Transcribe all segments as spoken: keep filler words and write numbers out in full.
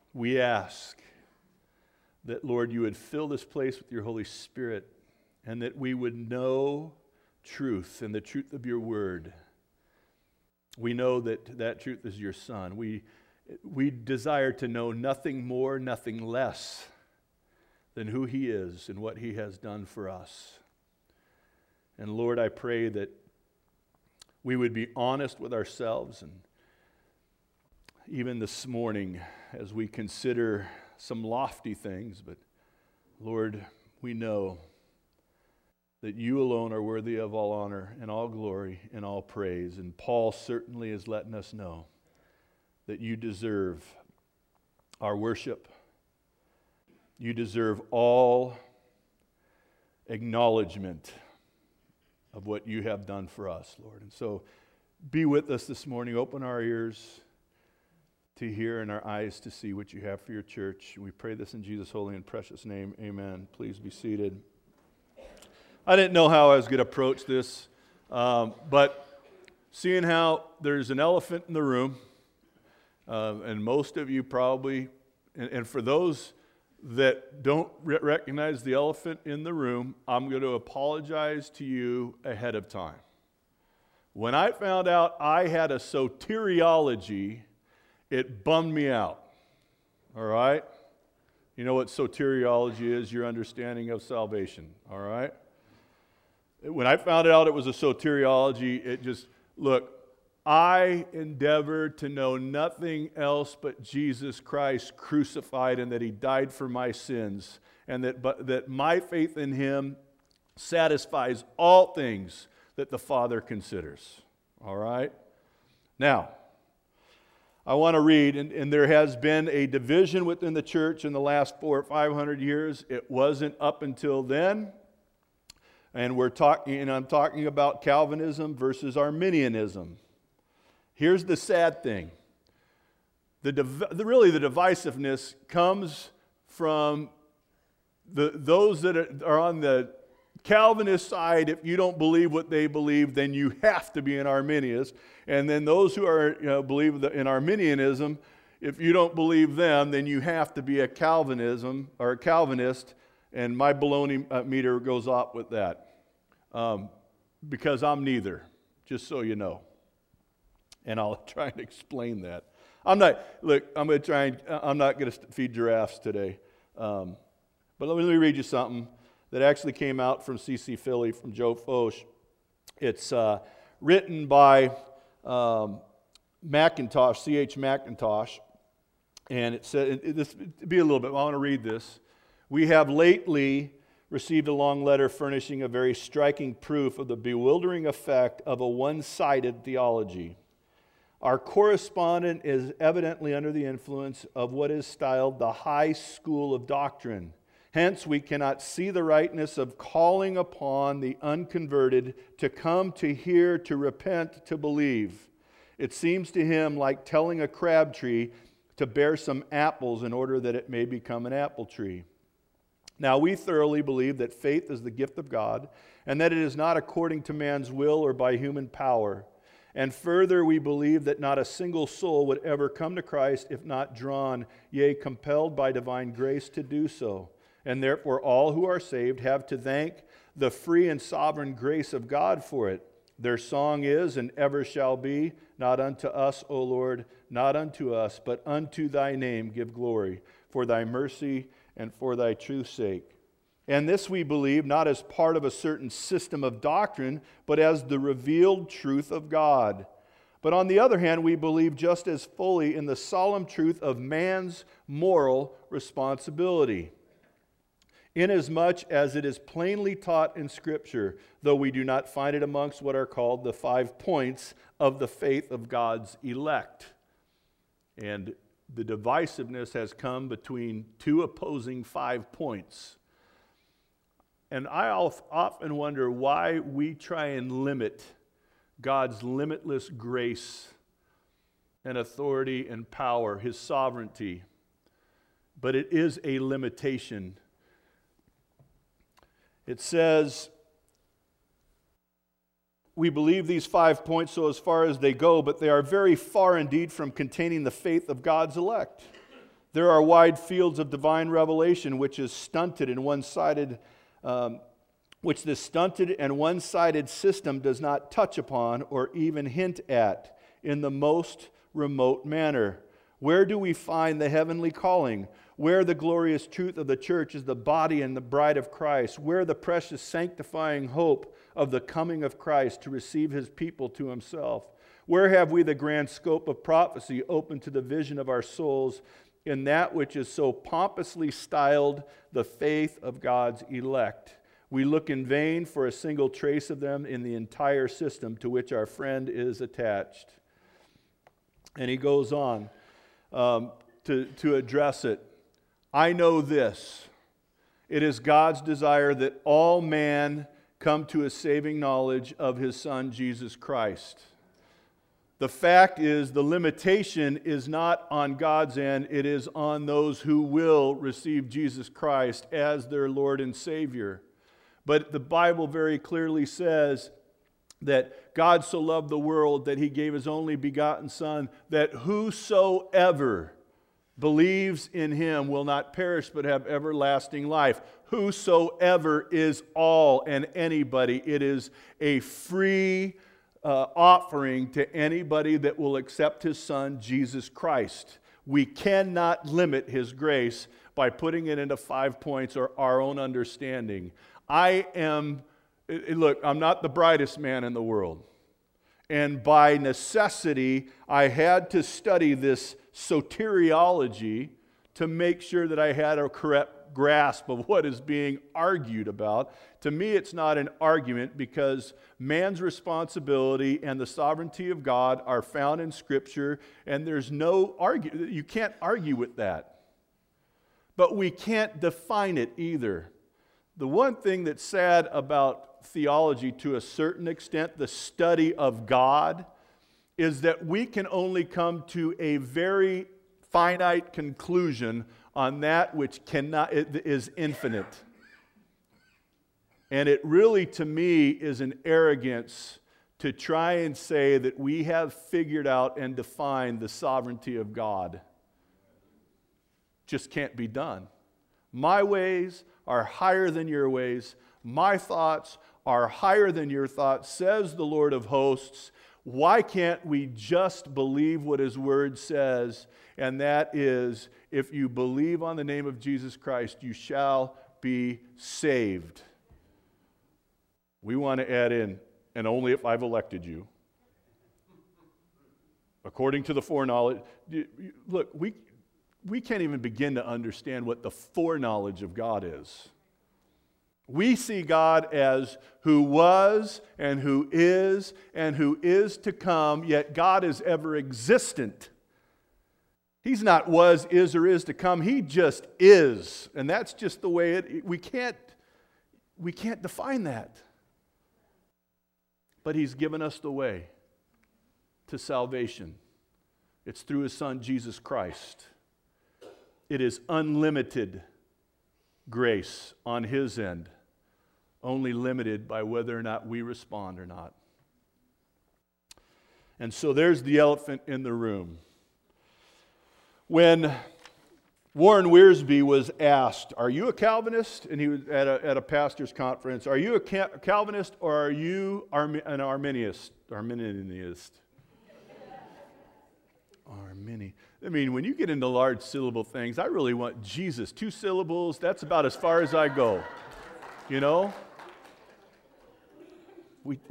we ask that, Lord, you would fill this place with your Holy Spirit and that we would know truth and the truth of your word. We know that that truth is your Son. We, we desire to know nothing more, nothing less than who he is and what he has done for us. And Lord, I pray that we would be honest with ourselves, and even this morning as we consider some lofty things, but Lord, we know that you alone are worthy of all honor and all glory and all praise. And Paul certainly is letting us know that you deserve our worship. You deserve all acknowledgement of what you have done for us, Lord. And so be with us this morning. Open our ears to hear and our eyes to see what you have for your church. We pray this in Jesus' holy and precious name. Amen. Please be seated. I didn't know how I was going to approach this, um, but seeing how there's an elephant in the room, uh, and most of you probably, and, and for those that don't re- recognize the elephant in the room, I'm going to apologize to you ahead of time. When I found out I had a soteriology, it bummed me out. All right? You know what soteriology is? Your understanding of salvation. All right? When I found out it was a soteriology, it just, look, I endeavor to know nothing else but Jesus Christ crucified and that he died for my sins, and that, but, that my faith in him satisfies all things that the Father considers. All right? Now, I want to read, and, and there has been a division within the church in the last four or five hundred years. It wasn't up until then. And we're talking, and I'm talking about Calvinism versus Arminianism. Here's the sad thing. The, the really the divisiveness comes from the those that are, are on the Calvinist side. If you don't believe what they believe, then you have to be an Arminian. And then those who are you know, believe in Arminianism, if you don't believe them, then you have to be a Calvinism or a Calvinist. And my baloney meter goes up with that, um, because I'm neither, just so you know. And I'll try and explain that. I'm not, look, I'm going to try and, I'm not going to feed giraffes today. Um, but let me, let me read you something that actually came out from C C Philly, from Joe Focht. It's uh, written by um, McIntosh, C H McIntosh. And it said, it, this, it'd be a little bit, I want to read this. We have lately received a long letter furnishing a very striking proof of the bewildering effect of a one-sided theology. Our correspondent is evidently under the influence of what is styled the high school of doctrine. Hence, we cannot see the rightness of calling upon the unconverted to come to hear, to repent, to believe. It seems to him like telling a crab tree to bear some apples in order that it may become an apple tree. Now, we thoroughly believe that faith is the gift of God, and that it is not according to man's will or by human power. And further, we believe that not a single soul would ever come to Christ if not drawn, yea, compelled by divine grace to do so. And therefore, all who are saved have to thank the free and sovereign grace of God for it. Their song is, and ever shall be, not unto us, O Lord, not unto us, but unto thy name give glory, for thy mercy and for thy truth's sake. And this we believe not as part of a certain system of doctrine, but as the revealed truth of God. But on the other hand, we believe just as fully in the solemn truth of man's moral responsibility, inasmuch as it is plainly taught in Scripture, though we do not find it amongst what are called the five points of the faith of God's elect. And the divisiveness has come between two opposing five points. And I often wonder why we try and limit God's limitless grace and authority and power, His sovereignty. But it is a limitation. It says, we believe these five points so as far as they go, but they are very far indeed from containing the faith of God's elect. There are wide fields of divine revelation which is stunted and one-sided, um, which this stunted and one-sided system does not touch upon or even hint at in the most remote manner. Where do we find the heavenly calling? Where the glorious truth of the church is the body and the bride of Christ? Where the precious sanctifying hope of the coming of Christ to receive his people to himself? Where have we the grand scope of prophecy open to the vision of our souls in that which is so pompously styled the faith of God's elect? We look in vain for a single trace of them in the entire system to which our friend is attached. And he goes on um, to, to address it. I know this. It is God's desire that all man come to a saving knowledge of his Son, Jesus Christ. The fact is, the limitation is not on God's end, it is on those who will receive Jesus Christ as their Lord and Savior. But the Bible very clearly says that God so loved the world that he gave his only begotten Son, that whosoever believes in him will not perish but have everlasting life. Whosoever is all and anybody. It is a free uh, offering to anybody that will accept his Son, Jesus Christ. We cannot limit his grace by putting it into five points or our own understanding. I am, look, I'm not the brightest man in the world. And by necessity, I had to study this soteriology to make sure that I had a correct grasp of what is being argued about. To me, it's not an argument because man's responsibility and the sovereignty of God are found in Scripture, and there's no argue. You can't argue with that. But we can't define it either. The one thing that's sad about theology to a certain extent, the study of God, is that we can only come to a very finite conclusion on that which cannot is infinite. And it really, to me, is an arrogance to try and say that we have figured out and defined the sovereignty of God. Just can't be done. My ways are higher than your ways. My thoughts are higher than your thoughts, says the Lord of hosts. Why can't we just believe what his word says? And that is, if you believe on the name of Jesus Christ, you shall be saved. We want to add in, and only if I've elected you. According to the foreknowledge. Look, we, we can't even begin to understand what the foreknowledge of God is. We see God as who was and who is and who is to come, yet God is ever existent. He's not was, is, or is to come. He just is. And that's just the way it, we can't, we can't define that. But he's given us the way to salvation. It's through his Son, Jesus Christ. It is unlimited grace on his end, only limited by whether or not we respond or not. And so there's the elephant in the room. When Warren Wiersbe was asked, are you a Calvinist? And he was at a, at a pastor's conference. Are you a Calvinist or are you Armi- an Arminianist? Arminianist. Arminian. I mean, when you get into large syllable things, I really want Jesus. Two syllables, that's about as far as I go. You know? We,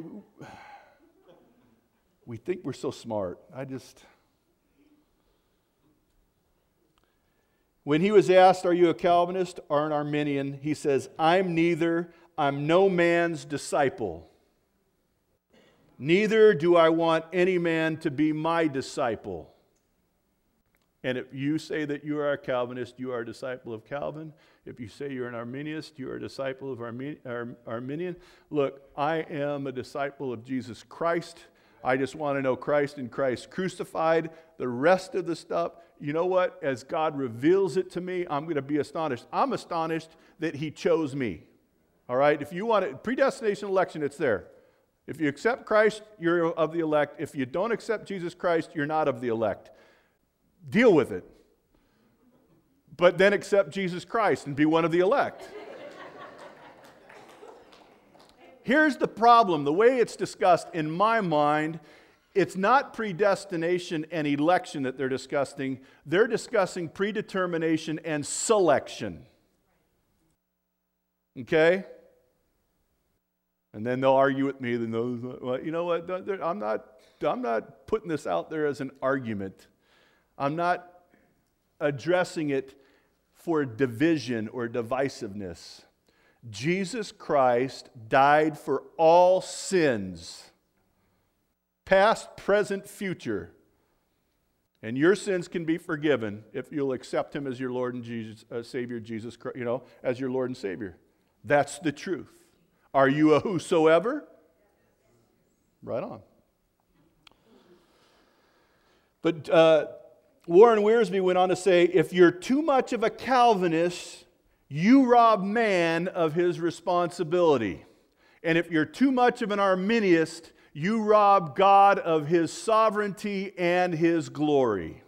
we think we're so smart. I just... When he was asked, are you a Calvinist or an Arminian? He says, I'm neither. I'm no man's disciple. Neither do I want any man to be my disciple. And if you say that you are a Calvinist, you are a disciple of Calvin. If you say you're an Arminianist, you are a disciple of Armin- Ar- Arminian. Look, I am a disciple of Jesus Christ. I just want to know Christ and Christ crucified. The rest of the stuff, you know what? As God reveals it to me, I'm going to be astonished. I'm astonished that he chose me. All right? If you want it, predestination election, it's there. If you accept Christ, you're of the elect. If you don't accept Jesus Christ, you're not of the elect. Deal with it. but then accept Jesus Christ and be one of the elect. Here's the problem. The way it's discussed in my mind, it's not predestination and election that they're discussing. They're discussing predetermination and selection. Okay? And then they'll argue with me. Then they'll, well, you know what? I'm not, I'm not putting this out there as an argument. I'm not addressing it for division or divisiveness. Jesus Christ died for all sins, past, present, future. And your sins can be forgiven if you'll accept Him as your Lord and Jesus, uh, Savior, Jesus Christ, you know, as your Lord and Savior. That's the truth. Are you a whosoever? Right on. But uh, Warren Wiersbe went on to say, if you're too much of a Calvinist, you rob man of his responsibility. And if you're too much of an Arminianist, you rob God of His sovereignty and His glory.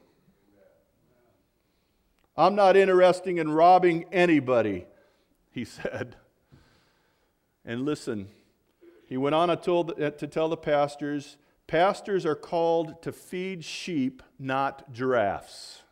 I'm not interested in robbing anybody, he said. And listen, he went on to tell the pastors, pastors are called to feed sheep, not giraffes.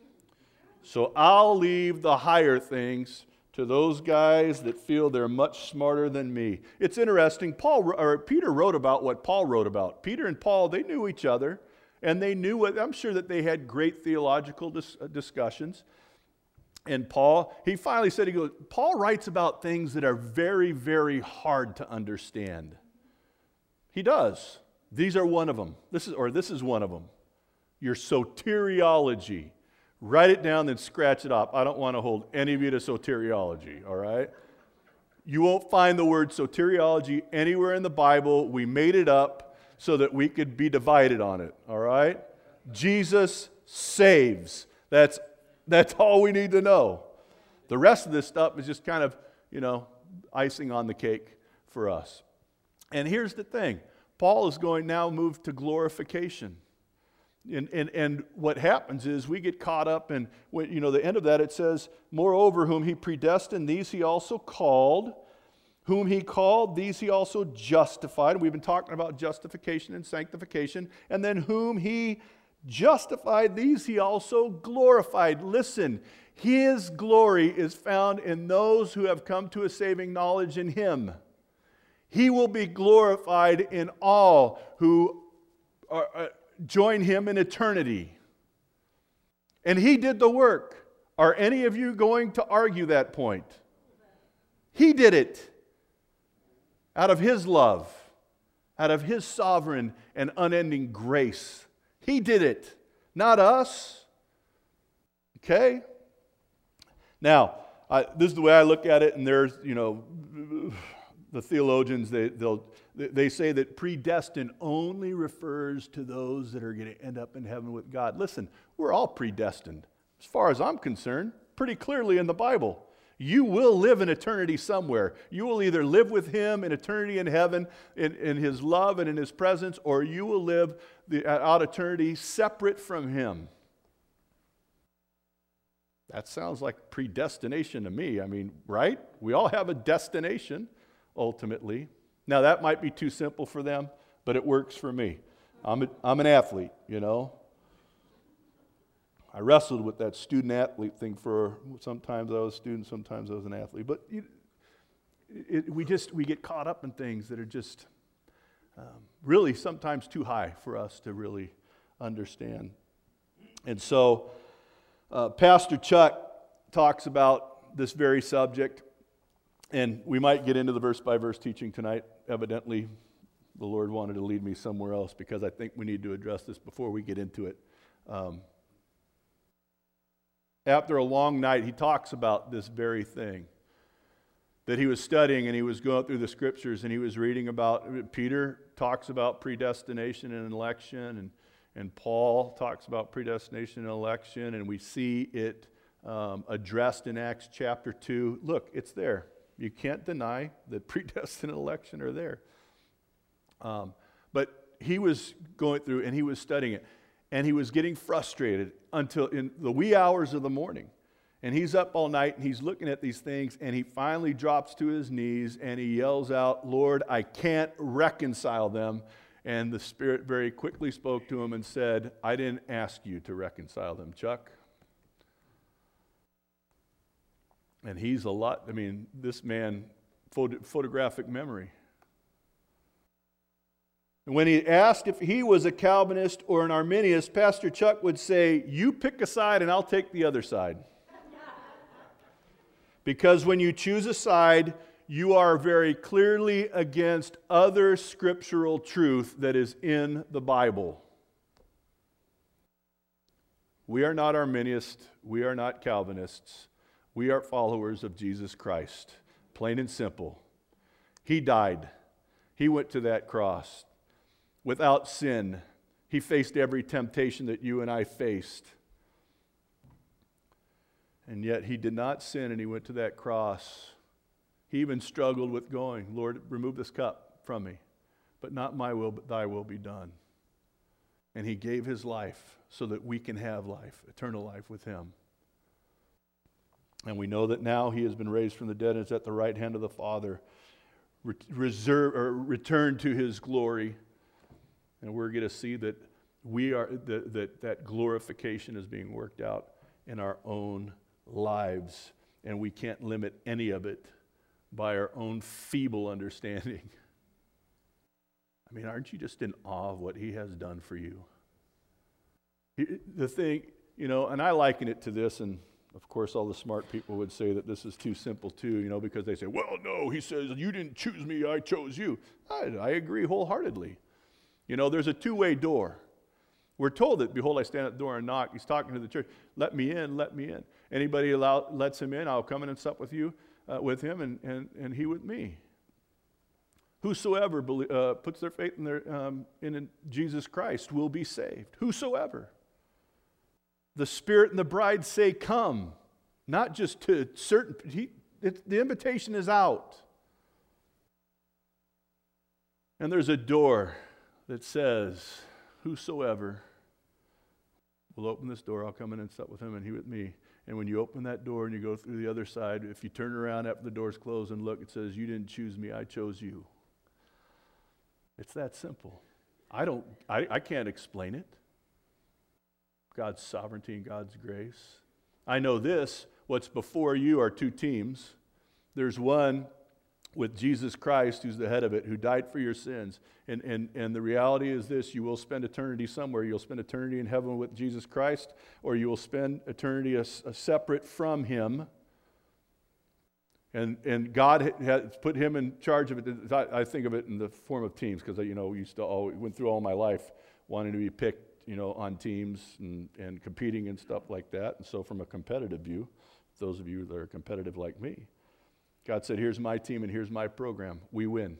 So I'll leave the higher things to those guys that feel they're much smarter than me. It's interesting, Paul or Peter wrote about what Paul wrote about. Peter and Paul, they knew each other, and they knew what, I'm sure that they had great theological dis- discussions. And Paul, he finally said, he goes, Paul writes about things that are very, very hard to understand. He does. These are one of them. This is, or this is one of them. Your soteriology. Write it down, then scratch it off. I don't want to hold any of you to soteriology, all right? You won't find the word soteriology anywhere in the Bible. We made it up so that we could be divided on it, all right? Jesus saves. That's That's all we need to know. The rest of this stuff is just kind of, you know, icing on the cake for us. And here's the thing. Paul is going now move to glorification. And, and, and what happens is we get caught up in, you know, the end of that it says, moreover, whom He predestined, these He also called. Whom He called, these He also justified. We've been talking about justification and sanctification. And then whom He justified, these He also glorified. Listen, His glory is found in those who have come to a saving knowledge in Him. He will be glorified in all who are, uh, join Him in eternity. And He did the work. Are any of you going to argue that point? He did it out of His love, out of His sovereign and unending grace. He did it, not us. Okay? Now, I, this is the way I look at it, and there's, you know, the theologians, they, they'll, they say that predestined only refers to those that are going to end up in heaven with God. Listen, we're all predestined. As far as I'm concerned, pretty clearly in the Bible. You will live in eternity somewhere. You will either live with Him in eternity in heaven, in, in His love and in His presence, or you will live the, out eternity separate from Him. That sounds like predestination to me. I mean, right? We all have a destination, ultimately. Now, that might be too simple for them, but it works for me. I'm, a, I'm an athlete, you know. I wrestled with that student-athlete thing for, sometimes I was a student, sometimes I was an athlete. But you, it, we just, we get caught up in things that are just um, really sometimes too high for us to really understand. And so, uh, Pastor Chuck talks about this very subject, and we might get into the verse-by-verse teaching tonight. Evidently, the Lord wanted to lead me somewhere else because I think we need to address this before we get into it. Um, After a long night, he talks about this very thing that he was studying, and he was going through the scriptures, and he was reading about, Peter talks about predestination and election, and, and Paul talks about predestination and election, and we see it um, addressed in Acts chapter two. Look, it's there. You can't deny that predestined and election are there. Um, but he was going through, and he was studying it. And he was getting frustrated until in the wee hours of the morning. And he's up all night and he's looking at these things, and he finally drops to his knees and he yells out, "Lord, I can't reconcile them." And the Spirit very quickly spoke to him and said, "I didn't ask you to reconcile them, Chuck." And he's a lot, I mean, this man, photo, photographic memory. And when he asked if he was a Calvinist or an Arminianist, Pastor Chuck would say, "You pick a side and I'll take the other side." Because when you choose a side, you are very clearly against other scriptural truth that is in the Bible. We are not Arminians. We are not Calvinists. We are followers of Jesus Christ. Plain and simple. He died. He went to that cross without sin. He faced every temptation that you and I faced. And yet he did not sin, and he went to that cross. He even struggled with going, "Lord, remove this cup from me, but not my will, but thy will be done." And he gave his life so that we can have life, eternal life with him. And we know that now he has been raised from the dead and is at the right hand of the Father, re- reserve, or returned to his glory. And we're going to see that we are that, that that glorification is being worked out in our own lives, and we can't limit any of it by our own feeble understanding. I mean, aren't you just in awe of what he has done for you? The thing, you know, and I liken it to this, and of course all the smart people would say that this is too simple too, you know, because they say, "Well, no, he says, you didn't choose me, I chose you." I, I agree wholeheartedly. You know, there's a two-way door. We're told that, "Behold, I stand at the door and knock." He's talking to the church. "Let me in, let me in. Anybody allow, lets him in, I'll come in and sup with you, uh, with him, and, and, and he with me. Whosoever belie- uh, puts their faith in, their, um, in Jesus Christ will be saved." Whosoever. The Spirit and the bride say, "Come." Not just to certain, he, it, the invitation is out. And there's a door that says, "Whosoever will open this door, I'll come in and sup with him and he with me." And when you open that door and you go through the other side, if you turn around after the door's closed and look, it says, "You didn't choose me, I chose you." It's that simple. I don't, I, I can't explain it. God's sovereignty and God's grace. I know this, what's before you are two teams. There's one with Jesus Christ, who's the head of it, who died for your sins. And, and, and the reality is this: you will spend eternity somewhere. You'll spend eternity in heaven with Jesus Christ, or you will spend eternity a, a separate from him. And, and God has put him in charge of it. I think of it in the form of teams, because you know, we used to always, went through all my life wanting to be picked, you know, on teams and, and competing and stuff like that. And so from a competitive view, those of you that are competitive like me, God said, "Here's my team and here's my program. We win."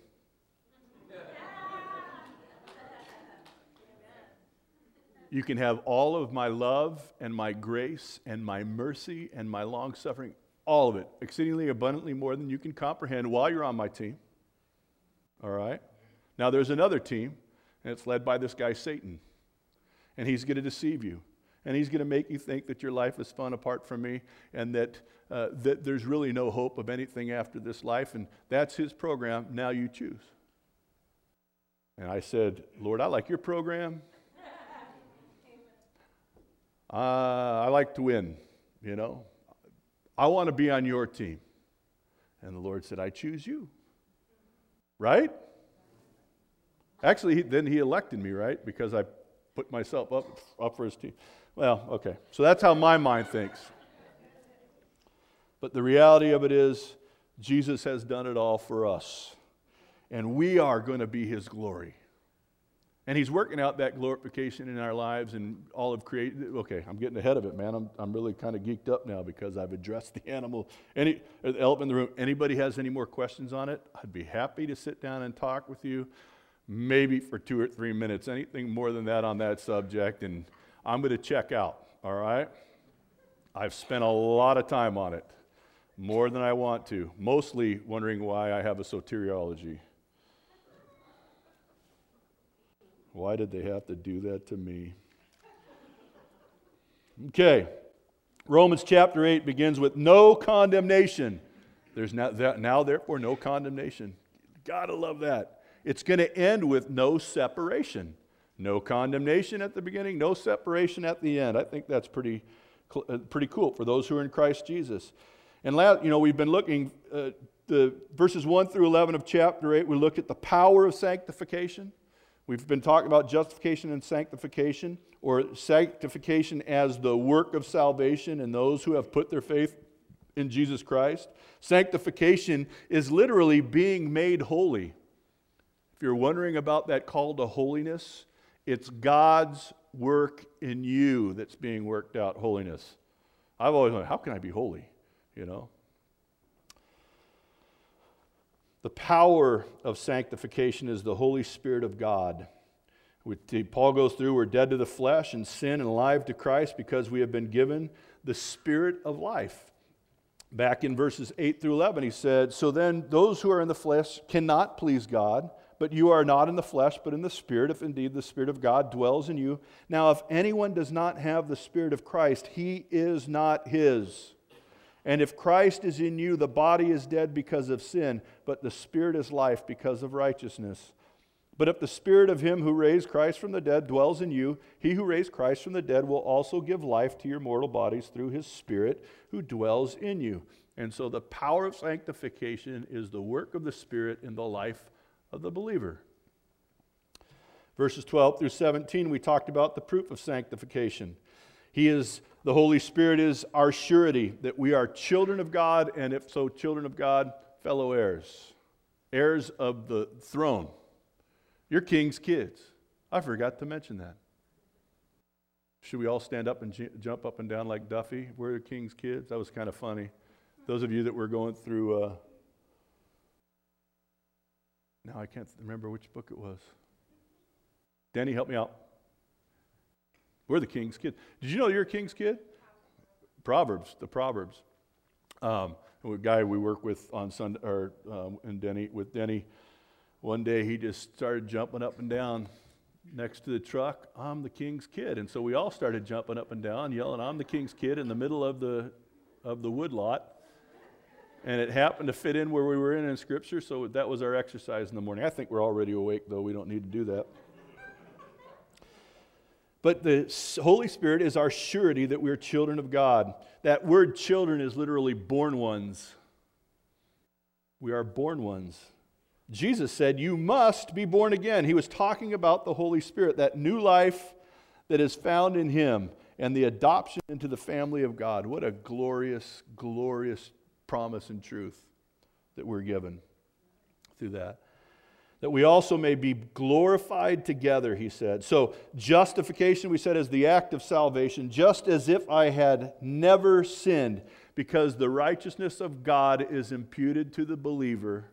You can have all of my love and my grace and my mercy and my long suffering, all of it, exceedingly abundantly more than you can comprehend while you're on my team. All right? Now there's another team, and it's led by this guy Satan. And he's going to deceive you. And he's going to make you think that your life is fun apart from me, and that, uh, that there's really no hope of anything after this life. And that's his program. Now you choose. And I said, "Lord, I like your program. Uh, I like to win, you know. I want to be on your team." And the Lord said, "I choose you." Right? Actually, he, then he elected me, right? Because I put myself up, up for his team. Well, okay. So that's how my mind thinks. But the reality of it is, Jesus has done it all for us. And we are going to be his glory. And he's working out that glorification in our lives and all of creation. Okay, I'm getting ahead of it, man. I'm I'm really kind of geeked up now because I've addressed the animal, any the elephant in the room. Anybody has any more questions on it? I'd be happy to sit down and talk with you, maybe for two or three minutes. Anything more than that on that subject, and I'm going to check out, all right? I've spent a lot of time on it, more than I want to, mostly wondering why I have a soteriology. Why did they have to do that to me? Okay, Romans chapter eight begins with no condemnation. There's now, now therefore no condemnation. Gotta love that. It's going to end with no separation. No condemnation at the beginning, no separation at the end. I think that's pretty, pretty cool for those who are in Christ Jesus. And you know, we've been looking uh, the verses one through eleven of chapter eight. We looked at the power of sanctification. We've been talking about justification and sanctification, or sanctification as the work of salvation in those who have put their faith in Jesus Christ. Sanctification is literally being made holy. If you're wondering about that call to holiness, it's God's work in you that's being worked out, holiness. I've always wondered, how can I be holy? You know? The power of sanctification is the Holy Spirit of God. Paul goes through, we're dead to the flesh and sin and alive to Christ because we have been given the Spirit of life. Back in verses eight through eleven, he said, so then those who are in the flesh cannot please God, but you are not in the flesh, but in the Spirit, if indeed the Spirit of God dwells in you. Now, if anyone does not have the Spirit of Christ, he is not his. And if Christ is in you, the body is dead because of sin, but the Spirit is life because of righteousness. But if the Spirit of him who raised Christ from the dead dwells in you, he who raised Christ from the dead will also give life to your mortal bodies through his Spirit who dwells in you. And so the power of sanctification is the work of the Spirit in the life of the believer. Verses twelve through seventeen, we talked about the proof of sanctification. He is, the Holy Spirit is our surety that we are children of God, and if so, children of God, fellow heirs, heirs of the throne. You're king's kids. I forgot to mention that. Should we all stand up and j- jump up and down like Duffy? We're the king's kids. That was kind of funny. Those of you that were going through, uh, now I can't remember which book it was. Danny, help me out. We're the king's kid. Did you know you're a king's kid? Proverbs, the Proverbs. Um, a guy we work with on Sunday, or um, and Denny with Denny. One day he just started jumping up and down next to the truck. I'm the king's kid, and so we all started jumping up and down, yelling, "I'm the king's kid!" in the middle of the of the wood lot. And it happened to fit in where we were in in Scripture, so that was our exercise in the morning. I think we're already awake, though. We don't need to do that. But the Holy Spirit is our surety that we are children of God. That word children is literally born ones. We are born ones. Jesus said, you must be born again. He was talking about the Holy Spirit, that new life that is found in Him, and the adoption into the family of God. What a glorious, glorious promise and truth that we're given through that. That we also may be glorified together, he said. So justification, we said, is the act of salvation, just as if I had never sinned, because the righteousness of God is imputed to the believer.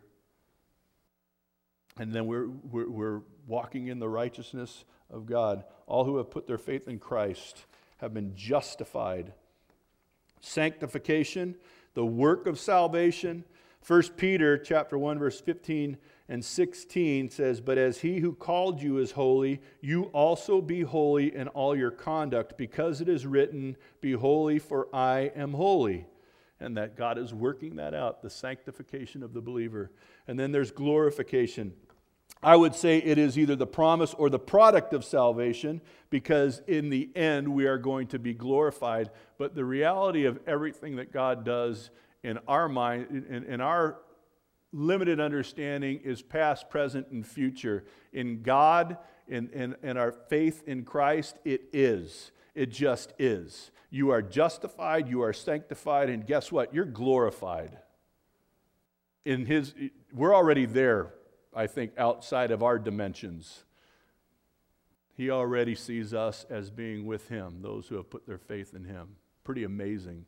And then we're, we're, we're walking in the righteousness of God. All who have put their faith in Christ have been justified. Sanctification, the work of salvation. First Peter chapter one, verse fifteen and sixteen says, but as he who called you is holy, you also be holy in all your conduct, because it is written, be holy, for I am holy. And that God is working that out, the sanctification of the believer. And then there's glorification. I would say it is either the promise or the product of salvation, because in the end we are going to be glorified. But the reality of everything that God does in our mind, in, in our limited understanding, is past, present, and future. In God, in, in, in our faith in Christ, it is. It just is. You are justified, you are sanctified, and guess what? You're glorified. In His, we're already there, I think, outside of our dimensions. He already sees us as being with Him, those who have put their faith in Him. Pretty amazing.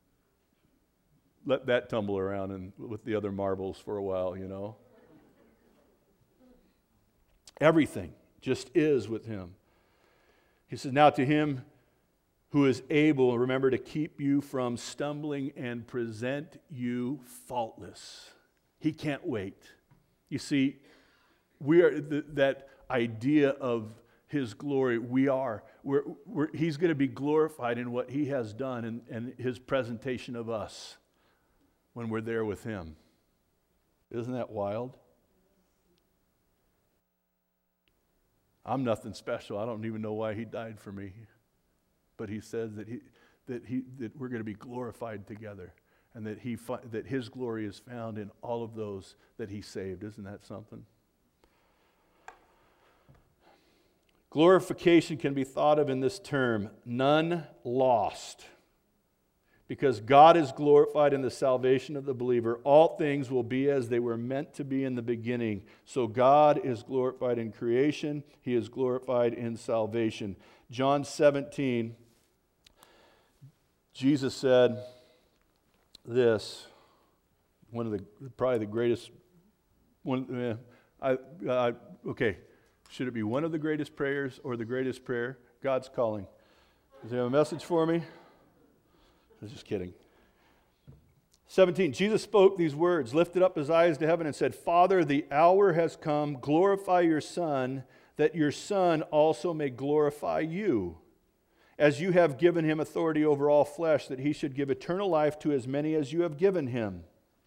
Let that tumble around and with the other marbles for a while, you know. Everything just is with Him. He says, now to Him who is able, remember, to keep you from stumbling and present you faultless. He can't wait. You see, we are th- that idea of His glory. We are. We're, we're, he's going to be glorified in what He has done and, and His presentation of us when we're there with Him. Isn't that wild? I'm nothing special. I don't even know why He died for me. But He says that he that he that we're going to be glorified together, and that he that His glory is found in all of those that He saved. Isn't that something? Glorification can be thought of in this term, none lost. Because God is glorified in the salvation of the believer, all things will be as they were meant to be in the beginning. So God is glorified in creation. He is glorified in salvation. John seventeen, Jesus said this, one of the, probably the greatest, one, I, I, okay, should it be one of the greatest prayers or the greatest prayer? God's calling. Does He have a message for me? I was just kidding. seventeen, Jesus spoke these words, lifted up His eyes to heaven and said, Father, the hour has come, glorify your Son, that your Son also may glorify you, as you have given Him authority over all flesh, that He should give eternal life to as many as you have given Him.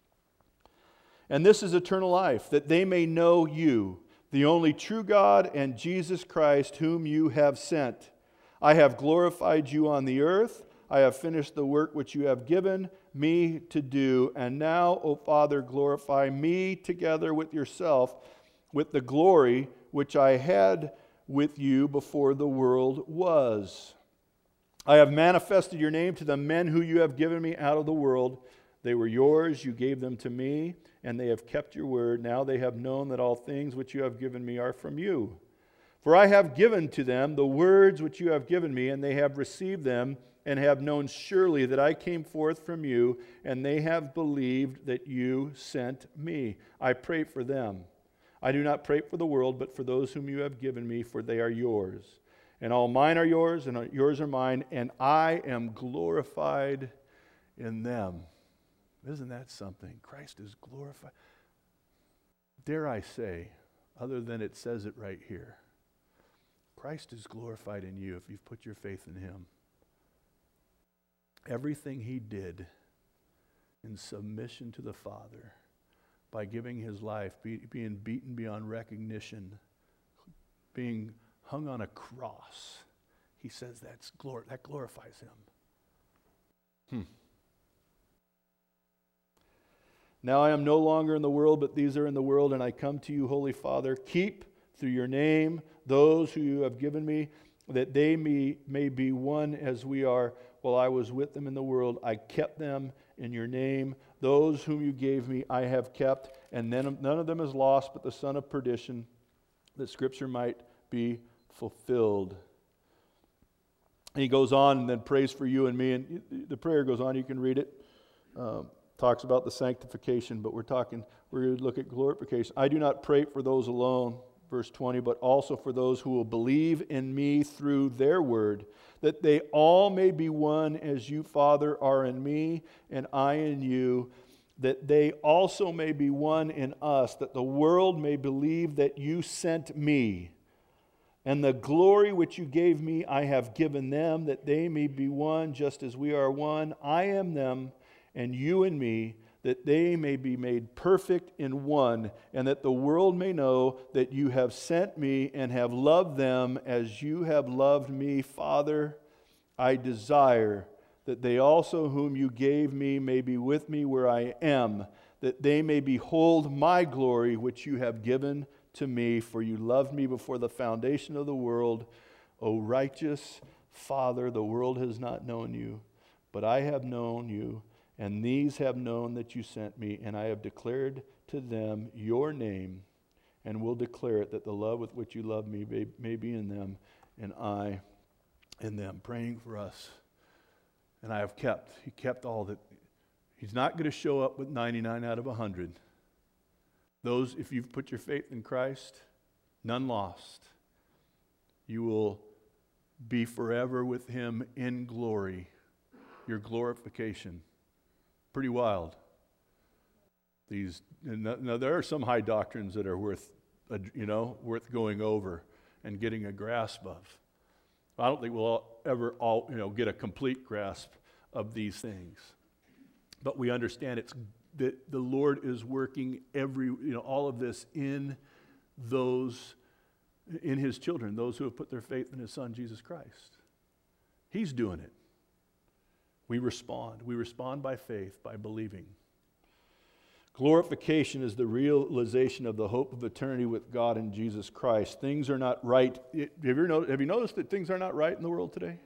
And this is eternal life, that they may know you, the only true God, and Jesus Christ, whom you have sent. I have glorified you on the earth. I have finished the work which you have given me to do. And now, O Father, glorify me together with yourself, with the glory which I had with you before the world was. I have manifested your name to the men who you have given me out of the world. They were yours, you gave them to me, and they have kept your word. Now they have known that all things which you have given me are from you. For I have given to them the words which you have given me, and they have received them, and have known surely that I came forth from you, and they have believed that you sent me. I pray for them. I do not pray for the world, but for those whom you have given me, for they are yours. And all mine are yours, and yours are mine, and I am glorified in them. Isn't that something? Christ is glorified. Dare I say, other than it says it right here, Christ is glorified in you if you've put your faith in Him. Everything He did in submission to the Father, by giving His life, be, being beaten beyond recognition, being hung on a cross, He says that's glor- that glorifies Him. Hmm. Now I am no longer in the world, but these are in the world, and I come to you, Holy Father. Keep through your name those who you have given me, that they may, may be one as we are. While I was with them in the world, I kept them in your name. Those whom you gave me I have kept, and none of them is lost but the son of perdition, that Scripture might be fulfilled. And he goes on and then prays for you and me, and the prayer goes on, you can read it. Um, talks about the sanctification, but we're talking, we're going to look at glorification. I do not pray for those alone, verse twenty, but also for those who will believe in me through their word, that they all may be one as you, Father, are in me and I in you, that they also may be one in us, that the world may believe that you sent me. And the glory which you gave me I have given them, that they may be one just as we are one. I am them, and you and me, that they may be made perfect in one, and that the world may know that you have sent me and have loved them as you have loved me. Father, I desire that they also whom you gave me may be with me where I am, that they may behold my glory which you have given to me, for you loved me before the foundation of the world. O righteous Father, the world has not known you, but I have known you, and these have known that you sent me, and I have declared to them your name, and will declare it, that the love with which you love me may, may be in them, and I in them. Praying for us. And I have kept, he kept all that. He's not going to show up with ninety-nine out of one hundred. Those, if you've put your faith in Christ, none lost. You will be forever with Him in glory, your glorification. Pretty wild. These now there are some high doctrines that are worth, you know, worth going over, and getting a grasp of. I don't think we'll all, ever all, you know, get a complete grasp of these things. But we understand it's that the Lord is working every, you know, all of this in those, in his children, those who have put their faith in his Son, Jesus Christ. He's doing it. We respond. We respond by faith, by believing. Glorification is the realization of the hope of eternity with God in Jesus Christ. Things are not right. Have you, ever noticed, have you noticed that things are not right in the world today?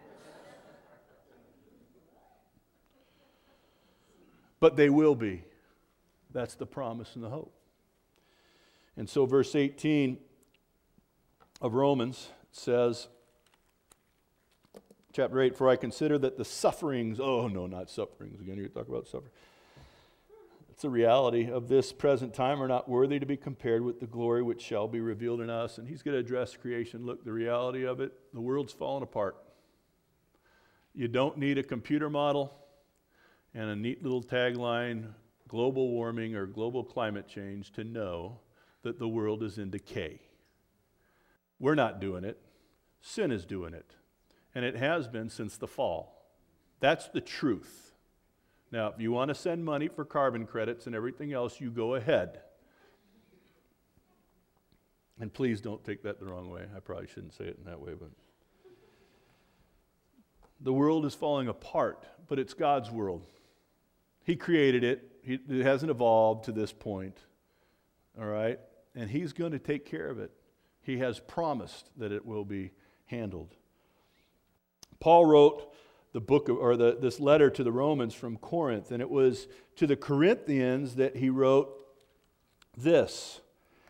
But they will be. That's the promise and the hope. And so verse eighteen of Romans says, chapter eight, for I consider that the sufferings, oh no, not sufferings, again, you talk about suffering. It's a reality of this present time are not worthy to be compared with the glory which shall be revealed in us. And he's going to address creation. Look, the reality of it, the world's falling apart. You don't need a computer model and a neat little tagline, global warming or global climate change, to know that the world is in decay. We're not doing it. Sin is doing it. And it has been since the fall. That's the truth. Now, if you want to send money for carbon credits and everything else, you go ahead. And please don't take that the wrong way. I probably shouldn't say it in that way, but the world is falling apart, but it's God's world. He created it. He, it hasn't evolved to this point. All right? And he's going to take care of it. He has promised that it will be handled. Paul wrote the book of, or the, this letter to the Romans from Corinth, and it was to the Corinthians that he wrote this.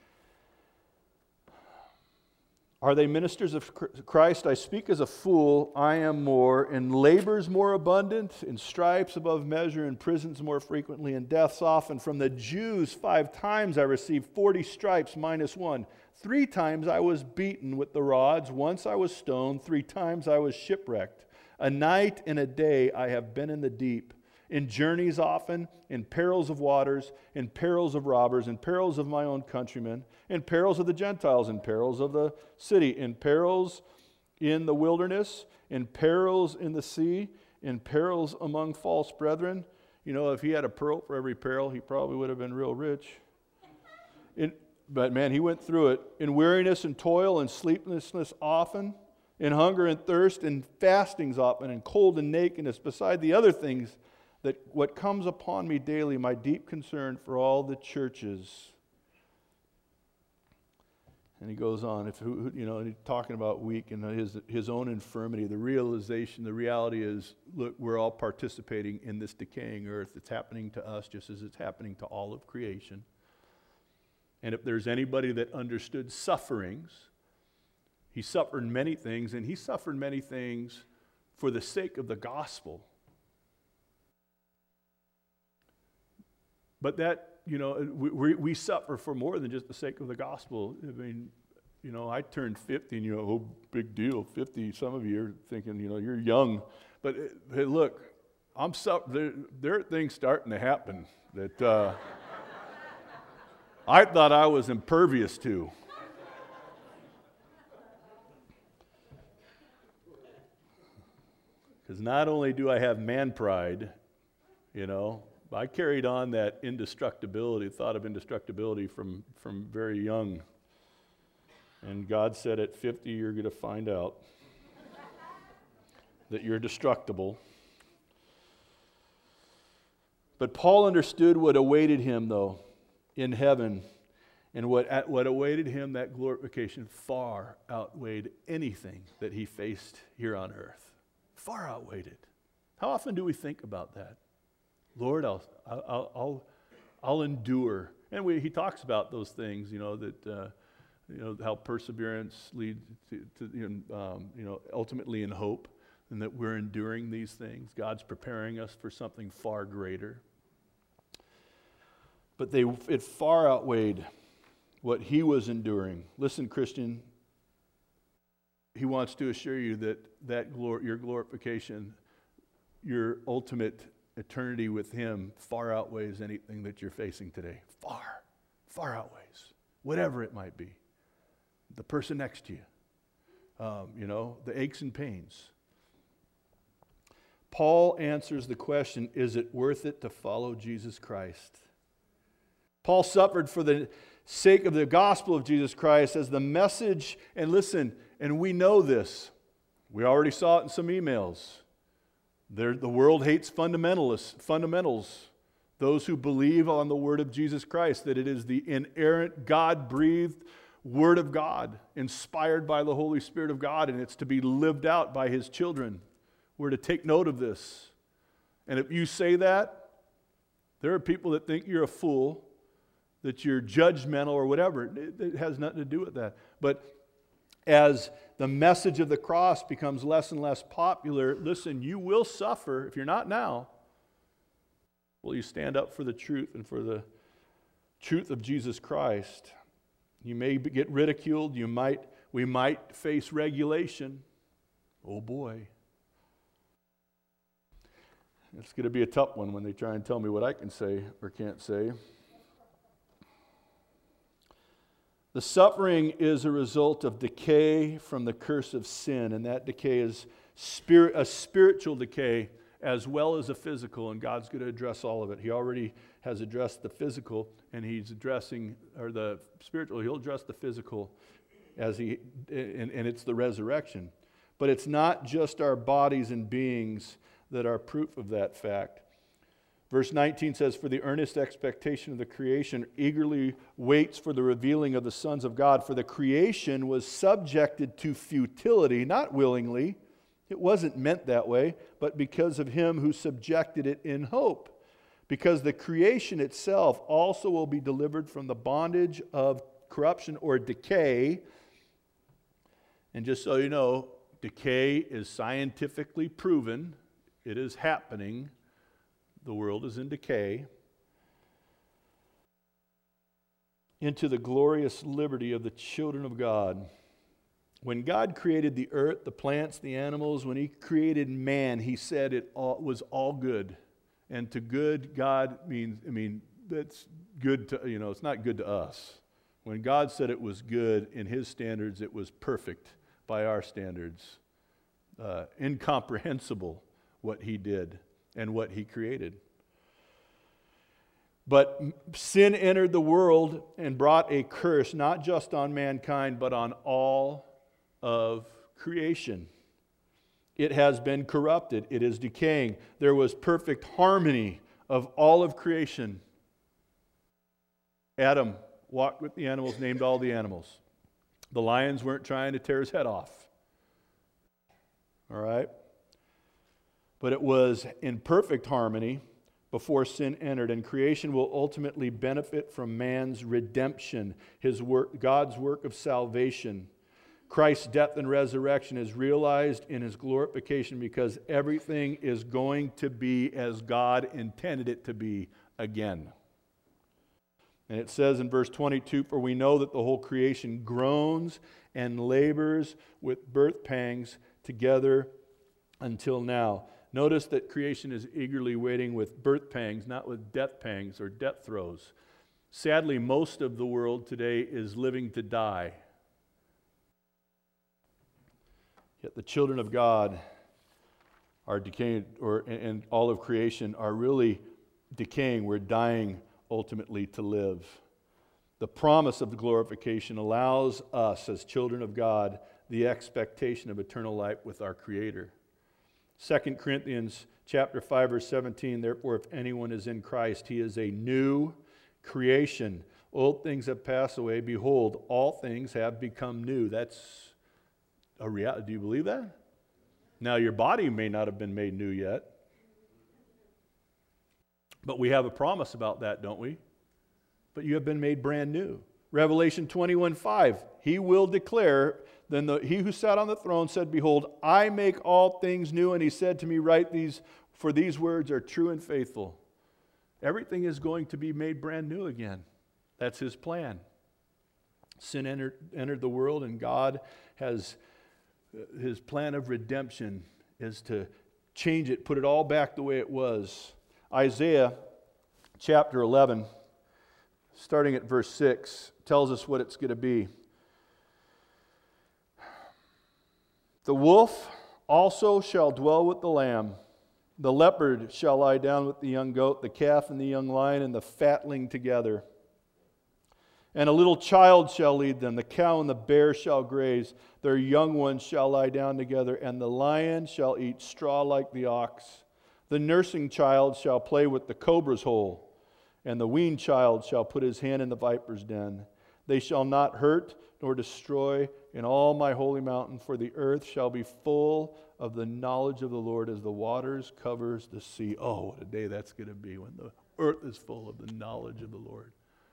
Are they ministers of Christ? I speak as a fool, I am more, in labors more abundant, in stripes above measure, in prisons more frequently, in deaths often. From the Jews five times I received forty stripes minus one. Three times I was beaten with the rods, once I was stoned, three times I was shipwrecked. A night and a day I have been in the deep, in journeys often, in perils of waters, in perils of robbers, in perils of my own countrymen, in perils of the Gentiles, in perils of the city, in perils in the wilderness, in perils in the sea, in perils among false brethren. You know, if he had a pearl for every peril, he probably would have been real rich. In, but man, he went through it. In weariness and toil and sleeplessness often, in hunger and thirst, in fastings often, in cold and nakedness, beside the other things that what comes upon me daily, my deep concern for all the churches. And he goes on, if you know, and he's talking about weak and his his own infirmity, the realization, the reality is, look, we're all participating in this decaying earth. It's happening to us just as it's happening to all of creation. And if there's anybody that understood sufferings, he suffered many things, and he suffered many things for the sake of the gospel. But that, you know, we, we, we suffer for more than just the sake of the gospel. I mean, you know, I turned fifty, and, you know, oh, big deal, fifty. Some of you are thinking, you know, you're young. But, hey, look, I'm su- there, there are things starting to happen that uh, I thought I was impervious to. Because not only do I have man pride, you know, I carried on that indestructibility, thought of indestructibility from, from very young. And God said at fifty, you're going to find out that you're destructible. But Paul understood what awaited him, though, in heaven. And what, what awaited him, that glorification, far outweighed anything that he faced here on earth. Far outweighed it. How often do we think about that? Lord, I'll, I'll, I'll, I'll endure. And we, he talks about those things, you know, that, uh, you know, how perseverance leads to, to you know, um, you know, ultimately in hope, and that we're enduring these things. God's preparing us for something far greater. But they, it far outweighed what he was enduring. Listen, Christian, he wants to assure you that, that glor- your glorification, your ultimate eternity with him far outweighs anything that you're facing today. Far, far outweighs, whatever it might be. the person next to you, um, you know, the aches and pains. Paul answers the question, is it worth it to follow Jesus Christ? Paul suffered for the sake of the gospel of Jesus Christ as the message, and listen, and we know this. We already saw it in some emails. There, the world hates fundamentalists, fundamentals, those who believe on the word of Jesus Christ, that it is the inerrant, God-breathed word of God, inspired by the Holy Spirit of God, and it's to be lived out by His children. We're to take note of this. And if you say that, there are people that think you're a fool, that you're judgmental or whatever. It, it has nothing to do with that. But as the message of the cross becomes less and less popular, listen, you will suffer, if you're not now, will you stand up for the truth and for the truth of Jesus Christ? You may get ridiculed. You might, we might face regulation. Oh boy. It's going to be a tough one when they try and tell me what I can say or can't say. The suffering is a result of decay from the curse of sin, and that decay is spirit, a spiritual decay as well as a physical, and God's going to address all of it. He already has addressed the physical, and He's addressing, or the spiritual, He'll address the physical as He, and, and it's the resurrection. But it's not just our bodies and beings that are proof of that fact. Verse nineteen says, for the earnest expectation of the creation eagerly waits for the revealing of the sons of God. For the creation was subjected to futility, not willingly. It wasn't meant that way, but because of Him who subjected it in hope. Because the creation itself also will be delivered from the bondage of corruption or decay. And just so you know, decay is scientifically proven. It is happening. The world is in decay. Into the glorious liberty of the children of God. When God created the earth, the plants, the animals, when He created man, He said it all, was all good. And to good, God means, I mean, that's good to, you know, it's not good to us. When God said it was good, in His standards, it was perfect by our standards. Uh, incomprehensible what He did and what He created. But sin entered the world and brought a curse, not just on mankind, but on all of creation. It has been corrupted. It is decaying. There was perfect harmony of all of creation. Adam walked with the animals, named all the animals. The lions weren't trying to tear his head off. All right? But it was in perfect harmony before sin entered, and creation will ultimately benefit from man's redemption, his work, God's work of salvation. Christ's death and resurrection is realized in His glorification because everything is going to be as God intended it to be again. And it says in verse twenty-two, for we know that the whole creation groans and labors with birth pangs together until now. Notice that creation is eagerly waiting with birth pangs, not with death pangs or death throes. Sadly, most of the world today is living to die. Yet the children of God are decaying, or and all of creation are really decaying. We're dying ultimately to live. The promise of the glorification allows us as children of God the expectation of eternal life with our Creator. Second Corinthians chapter five, verse seventeen, therefore if anyone is in Christ, he is a new creation. Old things have passed away. Behold, all things have become new. That's a reality. Do you believe that? Now, your body may not have been made new yet, but we have a promise about that, don't we? But you have been made brand new. Revelation twenty-one five, He will declare, then the, He who sat on the throne said, behold, I make all things new, and He said to me, write these, for these words are true and faithful. Everything is going to be made brand new again. That's His plan. Sin entered, entered the world, and God has, His plan of redemption is to change it, put it all back the way it was. Isaiah chapter eleven, starting at verse six, tells us what it's going to be. The wolf also shall dwell with the lamb. The leopard shall lie down with the young goat, the calf and the young lion, and the fatling together. And a little child shall lead them. The cow and the bear shall graze. Their young ones shall lie down together, and the lion shall eat straw like the ox. The nursing child shall play with the cobra's hole, and the weaned child shall put his hand in the viper's den. They shall not hurt nor destroy in all my holy mountain, for the earth shall be full of the knowledge of the Lord as the waters covers the sea. Oh, what a day that's going to be when the earth is full of the knowledge of the Lord.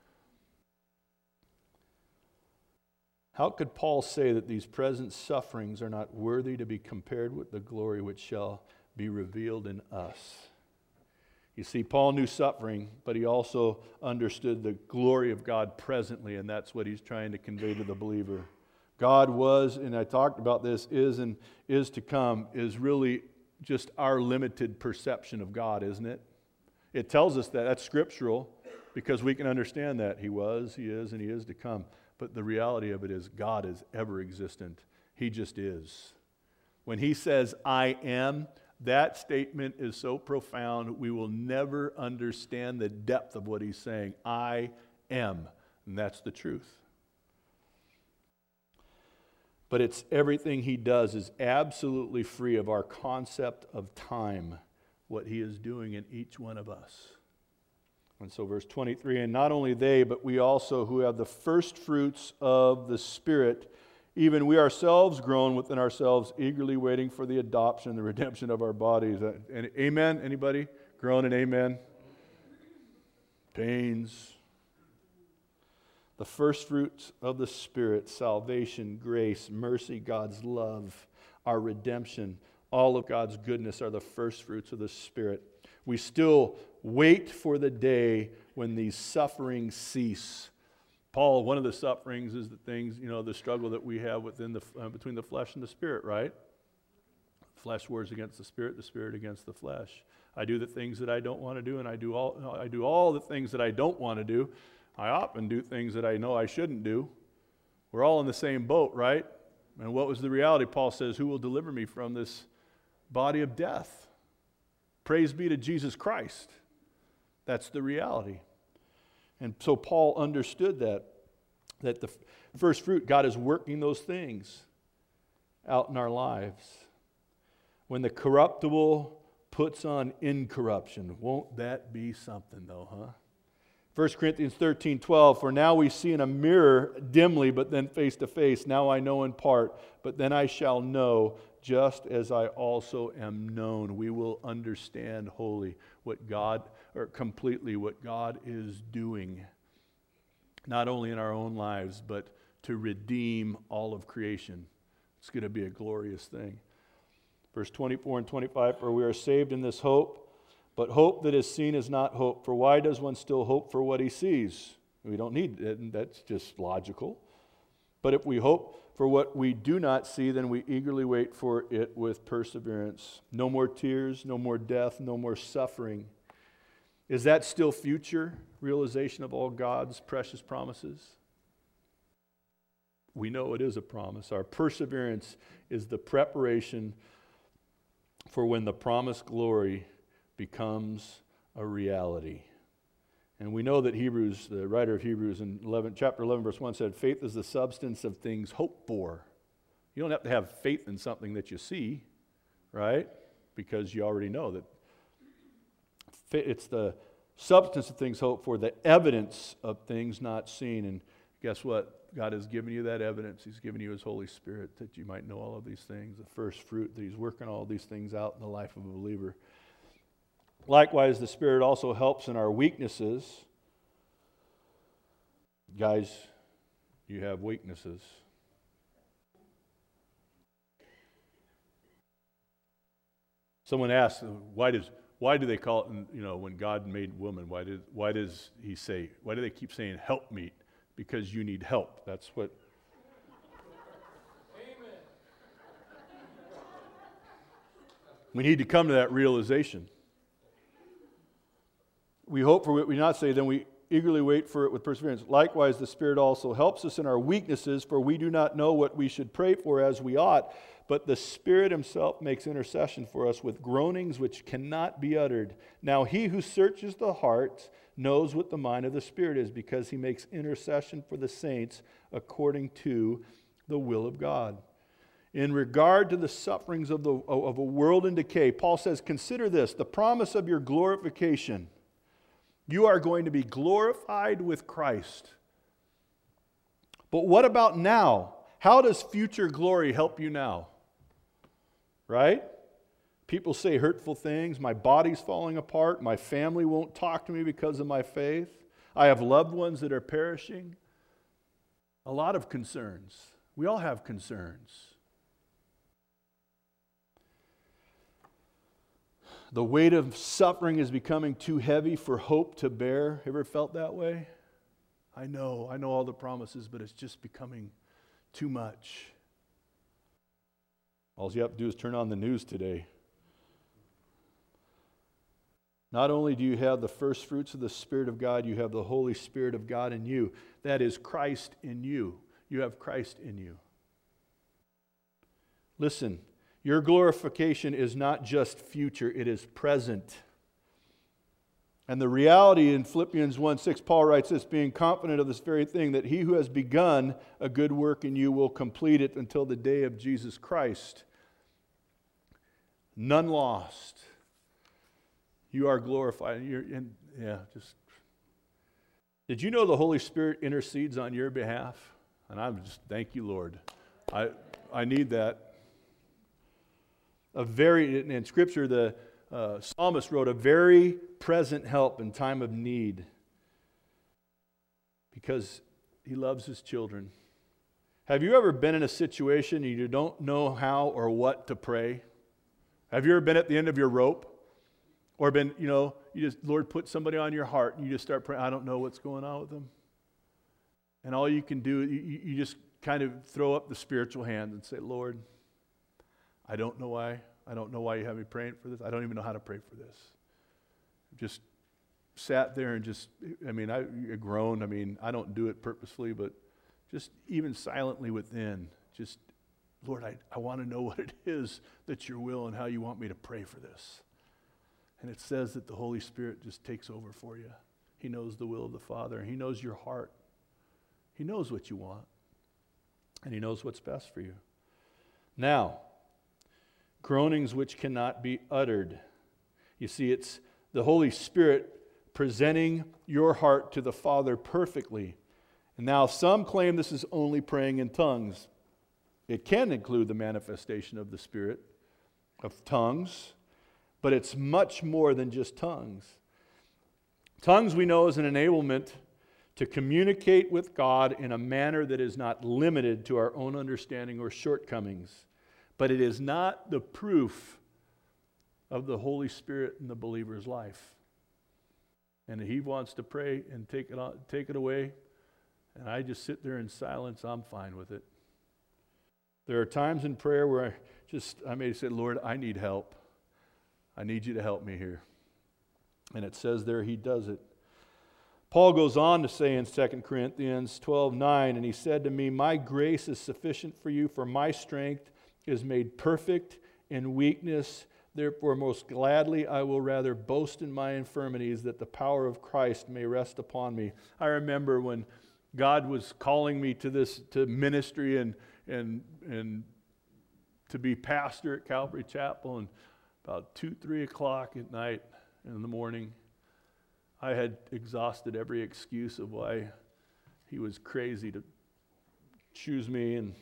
How could Paul say that these present sufferings are not worthy to be compared with the glory which shall be revealed in us? You see, Paul knew suffering, but he also understood the glory of God presently, and that's what he's trying to convey to the believer. God was, and I talked about this, is and is to come, is really just our limited perception of God, isn't it? It tells us that. That's scriptural, because we can understand that. He was, He is, and He is to come. But the reality of it is God is ever existent. He just is. When He says, I am, that statement is so profound, we will never understand the depth of what He's saying. I am. And that's the truth. But it's everything He does is absolutely free of our concept of time, what He is doing in each one of us. And so verse twenty-three, and not only they, but we also who have the first fruits of the Spirit, even we ourselves groan within ourselves, eagerly waiting for the adoption, the redemption of our bodies. And amen? Anybody? Groan and amen? Pains. The first fruits of the Spirit, salvation, grace, mercy, God's love, our redemption, all of God's goodness are the first fruits of the Spirit. We still wait for the day when these sufferings cease. Paul, one of the sufferings is the things, you know, the struggle that we have within the uh, between the flesh and the Spirit, right? Flesh wars against the Spirit, the Spirit against the flesh. I do the things that I don't want to do, and I do all I do all the things that I don't want to do. I often do things that I know I shouldn't do. We're all in the same boat, right? And what was the reality? Paul says, who will deliver me from this body of death? Praise be to Jesus Christ. That's the reality. And so Paul understood that, that the first fruit, God is working those things out in our lives. When the corruptible puts on incorruption, won't that be something though, huh? First Corinthians thirteen twelve, for now we see in a mirror dimly, but then face to face. Now I know in part, but then I shall know, just as I also am known. We will understand wholly what God, or completely what God is doing, not only in our own lives, but to redeem all of creation. It's going to be a glorious thing. Verse twenty-four and twenty-five, for we are saved in this hope, but hope that is seen is not hope. For why does one still hope for what he sees? We don't need it, and that's just logical. But if we hope for what we do not see, then we eagerly wait for it with perseverance. No more tears, no more death, no more suffering. Is that still future realization of all God's precious promises? We know it is a promise. Our perseverance is the preparation for when the promised glory becomes a reality. And we know that Hebrews, the writer of Hebrews in eleven, chapter eleven, verse one said, faith is the substance of things hoped for. You don't have to have faith in something that you see, right? Because you already know that it's the substance of things hoped for, the evidence of things not seen. And guess what? God has given you that evidence. He's given you His Holy Spirit that you might know all of these things, the first fruit, that He's working all these things out in the life of a believer. Likewise, the Spirit also helps in our weaknesses. Guys, you have weaknesses. Someone asked, why does why do they call it, you know, when God made woman, why did why does He say, why do they keep saying help meet? Because you need help. That's what. Amen. We need to come to that realization. We hope for what we not say, then we eagerly wait for it with perseverance. Likewise, the Spirit also helps us in our weaknesses, for we do not know what we should pray for as we ought, but the Spirit himself makes intercession for us with groanings which cannot be uttered. Now he who searches the heart knows what the mind of the Spirit is, because he makes intercession for the saints according to the will of God. In regard to the sufferings of, the, of a world in decay, Paul says, consider this, the promise of your glorification. You are going to be glorified with Christ. But what about now? How does future glory help you now? Right? People say hurtful things. My body's falling apart. My family won't talk to me because of my faith. I have loved ones that are perishing. A lot of concerns. We all have concerns. The weight of suffering is becoming too heavy for hope to bear. Ever felt that way? I know, I know all the promises, but it's just becoming too much. All you have to do is turn on the news today. Not only do you have the first fruits of the Spirit of God, you have the Holy Spirit of God in you. That is Christ in you. You have Christ in you. Listen. Your glorification is not just future, it is present. And the reality in Philippians one six, Paul writes this, being confident of this very thing, that he who has begun a good work in you will complete it until the day of Jesus Christ. None lost. You are glorified. You're in, yeah, just. Did you know the Holy Spirit intercedes on your behalf? And I'm just, thank you, Lord. I I need that. A very, in Scripture, the uh, psalmist wrote, a very present help in time of need, because he loves his children. Have you ever been in a situation and you don't know how or what to pray? Have you ever been at the end of your rope? Or been, you know, you just, Lord, put somebody on your heart and you just start praying, I don't know what's going on with them. And all you can do, you, you just kind of throw up the spiritual hand and say, Lord, I don't know why. I don't know why you have me praying for this. I don't even know how to pray for this. Just sat there and just, I mean, I, I groaned. I mean, I don't do it purposefully, but just even silently within, just, Lord, I, I want to know what it is that's your will and how you want me to pray for this. And it says that the Holy Spirit just takes over for you. He knows the will of the Father. He knows your heart. He knows what you want. And he knows what's best for you. Now, groanings which cannot be uttered. You see, it's the Holy Spirit presenting your heart to the Father perfectly. And now some claim this is only praying in tongues. It can include the manifestation of the Spirit, of tongues, but it's much more than just tongues. Tongues, we know, is an enablement to communicate with God in a manner that is not limited to our own understanding or shortcomings. But it is not the proof of the Holy Spirit in the believer's life. And he wants to pray and take it on, take it away, and I just sit there in silence, I'm fine with it. There are times in prayer where I just, I may say, Lord, I need help. I need you to help me here. And it says there he does it. Paul goes on to say in Second Corinthians twelve nine, and he said to me, my grace is sufficient for you, for my strength is made perfect in weakness. Therefore, most gladly I will rather boast in my infirmities, that the power of Christ may rest upon me. I remember when God was calling me to this, to ministry and and and to be pastor at Calvary Chapel, and about two, three o'clock at night in the morning, I had exhausted every excuse of why he was crazy to choose me and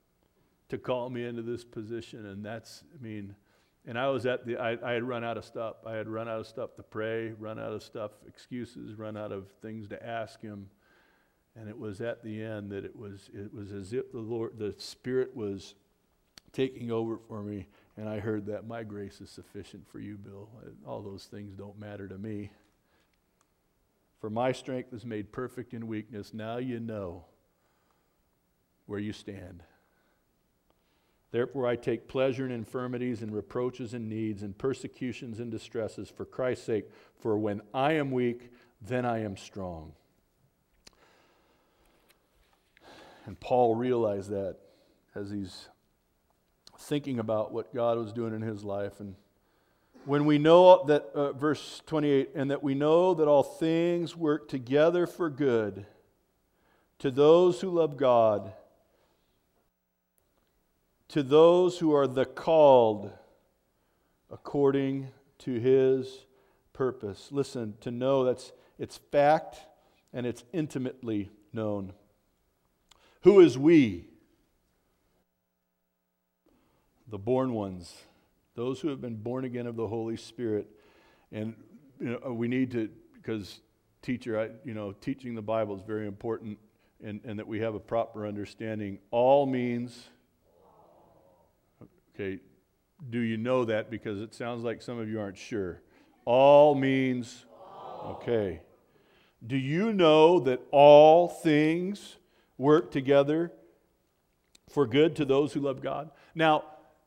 to call me into this position. And that's, I mean, and I was at the, I, I had run out of stuff. I had run out of stuff to pray, run out of stuff, excuses, run out of things to ask him. And it was at the end that it was, it was as if the Lord, the Spirit was taking over for me. And I heard that my grace is sufficient for you, Bill. All those things don't matter to me. For my strength is made perfect in weakness. Now you know where you stand. Therefore I take pleasure in infirmities and reproaches and needs and persecutions and distresses for Christ's sake. For when I am weak, then I am strong. And Paul realized that as he's thinking about what God was doing in his life. And when we know that, uh, verse twenty-eight, and that we know that all things work together for good to those who love God, to those who are the called according to His purpose. Listen, to know, that's it's fact and it's intimately known. Who is we? The born ones, those who have been born again of the Holy Spirit. And you know, we need to, because teacher, I, you know, teaching the Bible is very important, and, and that we have a proper understanding. All means, okay, do you know that? Because it sounds like some of you aren't sure. All means, okay. Do you know that all things work together for good to those who love God? Now,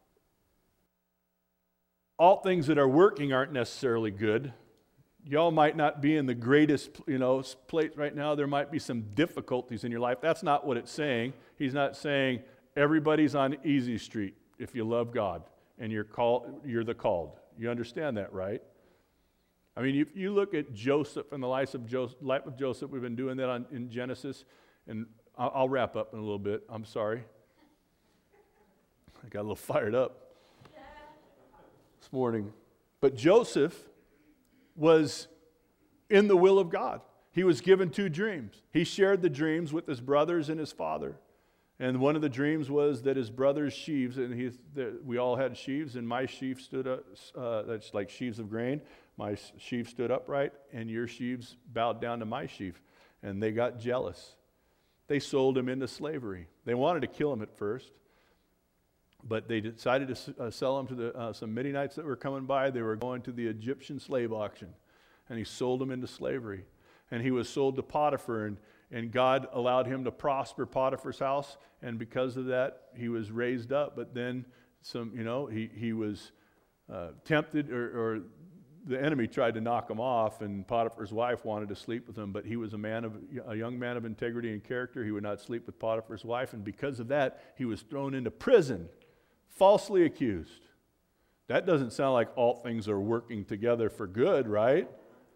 all things that are working aren't necessarily good. Y'all might not be in the greatest, you know, place right now. There might be some difficulties in your life. That's not what it's saying. He's not saying everybody's on easy street if you love God and you're called, you're the called. You understand that, right? I mean, if you look at Joseph and the life of Joseph, life of Joseph, we've been doing that on, in Genesis, and I'll, I'll wrap up in a little bit. I'm sorry. I got a little fired up this morning. But Joseph was in the will of God. He was given two dreams. He shared the dreams with his brothers and his father. And one of the dreams was that his brother's sheaves, and he, we all had sheaves, and my sheaf stood up, uh, that's like sheaves of grain. My sheaf stood upright, and your sheaves bowed down to my sheaf. And they got jealous. They sold him into slavery. They wanted to kill him at first, but they decided to uh, sell him to the, uh, some Midianites that were coming by. They were going to the Egyptian slave auction, and he sold them into slavery. And he was sold to Potiphar, and, and God allowed him to prosper Potiphar's house, and because of that, he was raised up. But then some, you know, he, he was uh, tempted, or, or the enemy tried to knock him off, and Potiphar's wife wanted to sleep with him, but he was a man of a young man of integrity and character. He would not sleep with Potiphar's wife, and because of that, he was thrown into prison, falsely accused. That doesn't sound like all things are working together for good, right?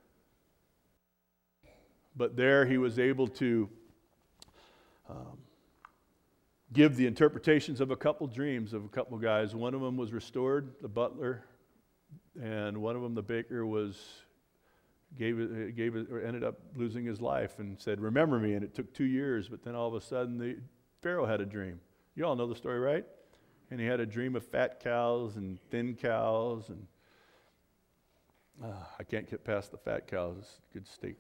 But there he was able to um, give the interpretations of a couple dreams of a couple guys. One of them was restored, the butler, and one of them, the baker, was gave it, gave it, or ended up losing his life, and said, "Remember me." And it took two years, but then all of a sudden, the Pharaoh had a dream. You all know the story, right? And he had a dream of fat cows and thin cows, and uh, I can't get past the fat cows. It's good steak.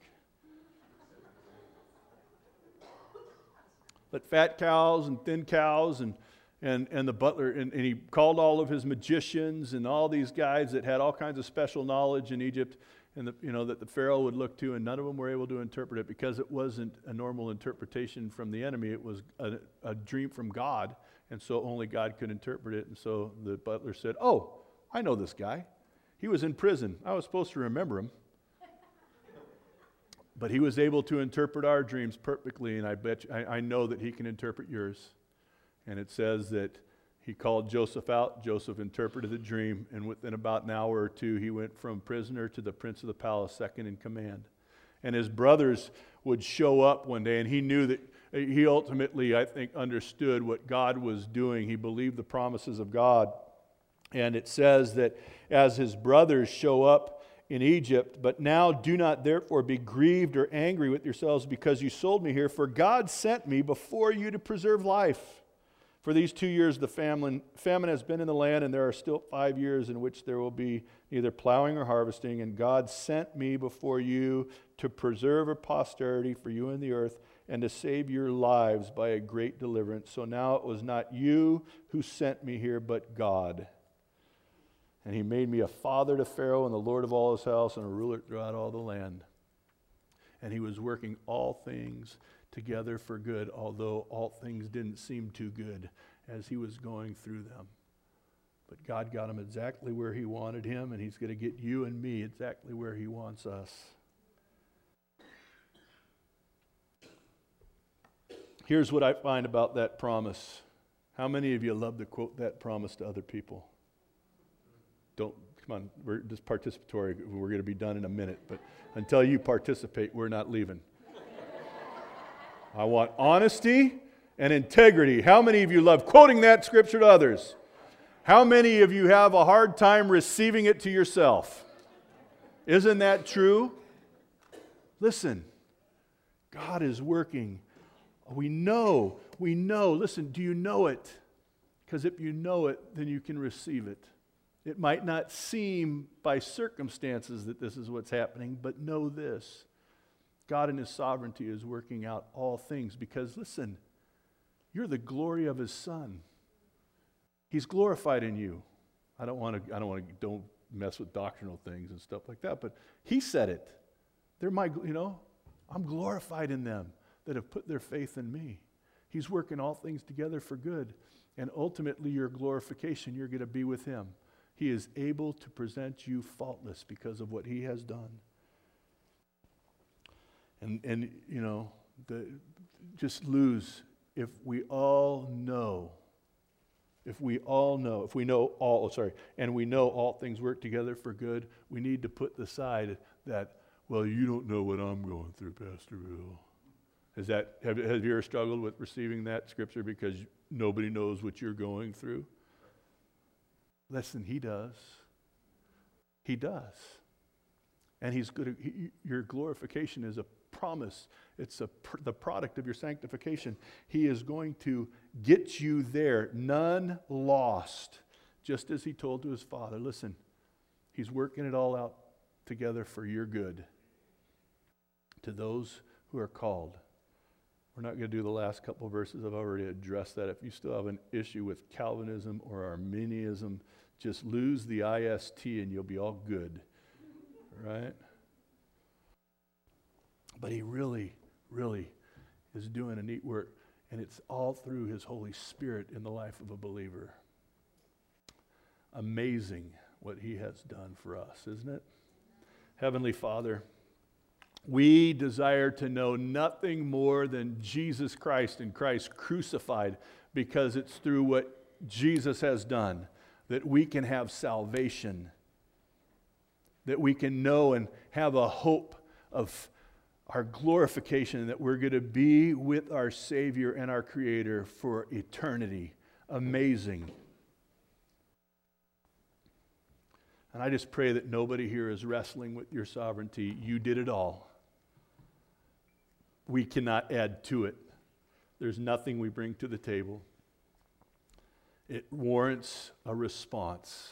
But fat cows and thin cows, and and and the butler, and, and he called all of his magicians and all these guys that had all kinds of special knowledge in Egypt, and the, you know, that the Pharaoh would look to, and none of them were able to interpret it because it wasn't a normal interpretation from the enemy. It was a, a dream from God, and so only God could interpret it. And so the butler said, "Oh, I know this guy. He was in prison. I was supposed to remember him." But he was able to interpret our dreams perfectly, and I bet you, I, I know that he can interpret yours. And it says that he called Joseph out. Joseph interpreted the dream, and within about an hour or two, he went from prisoner to the prince of the palace, second in command. And his brothers would show up one day, and he knew that he ultimately, I think, understood what God was doing. He believed the promises of God. And it says that as his brothers show up in Egypt, "But now do not therefore be grieved or angry with yourselves because you sold me here, for God sent me before you to preserve life. For these two years the famine, famine has been in the land, and there are still five years in which there will be neither plowing or harvesting. And God sent me before you to preserve a posterity for you in the earth, and to save your lives by a great deliverance. So now it was not you who sent me here, but God. And he made me a father to Pharaoh and the Lord of all his house and a ruler throughout all the land." And he was working all things together for good, although all things didn't seem too good as he was going through them. But God got him exactly where he wanted him, and he's going to get you and me exactly where he wants us. Here's what I find about that promise. How many of you love to quote that promise to other people? Don't, come on, we're just participatory. We're going to be done in a minute. But until you participate, we're not leaving. I want honesty and integrity. How many of you love quoting that scripture to others? How many of you have a hard time receiving it to yourself? Isn't that true? Listen, God is working. We know, we know. Listen, do you know it? Because if you know it, then you can receive it. It might not seem by circumstances that this is what's happening, but know this. God in His sovereignty is working out all things because, listen, you're the glory of His Son. He's glorified in you. I don't want to, I don't want to, don't mess with doctrinal things and stuff like that, but He said it. They're my, you know, I'm glorified in them that have put their faith in me. He's working all things together for good. And ultimately, your glorification, you're going to be with Him. He is able to present you faultless because of what He has done. And, and you know, the, just lose if we all know, if we all know, if we know all, oh, sorry, and we know all things work together for good, we need to put aside that, well, you don't know what I'm going through, Pastor Bill. Is that, have, have you ever struggled with receiving that scripture because nobody knows what you're going through? Listen, He does. He does. And He's good. He, your glorification is a promise. It's a pr- the product of your sanctification. He is going to get you there, none lost, just as He told to His Father. Listen, He's working it all out together for your good. To those who are called. We're not going to do the last couple of verses. I've already addressed that. If you still have an issue with Calvinism or Arminianism, just lose the I S T and you'll be all good. Right? But He really, really is doing a neat work. And it's all through His Holy Spirit in the life of a believer. Amazing what He has done for us, isn't it? Heavenly Father, we desire to know nothing more than Jesus Christ and Christ crucified, because it's through what Jesus has done that we can have salvation, that we can know and have a hope of our glorification, that we're going to be with our Savior and our Creator for eternity. Amazing. And I just pray that nobody here is wrestling with your sovereignty. You did it all. We cannot add to it. There's nothing we bring to the table. It warrants a response.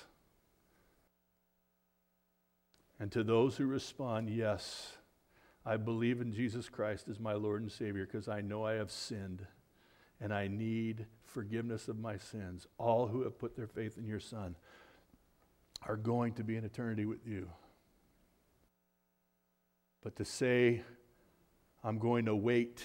And to those who respond, yes, I believe in Jesus Christ as my Lord and Savior because I know I have sinned and I need forgiveness of my sins. All who have put their faith in your Son are going to be in eternity with you. But to say, I'm going to wait,